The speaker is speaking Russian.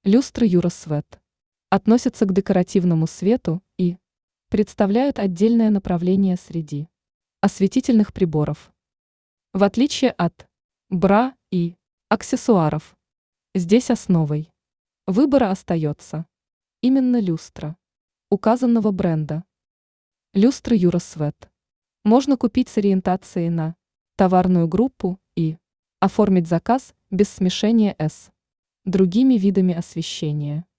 Люстры Юросвет относятся к декоративному свету и представляют отдельное направление среди осветительных приборов. В отличие от бра и аксессуаров, здесь основой выбора остается именно люстра указанного бренда. Люстры Юросвет можно купить с ориентацией на товарную группу и оформить заказ без смешения с другими видами освещения.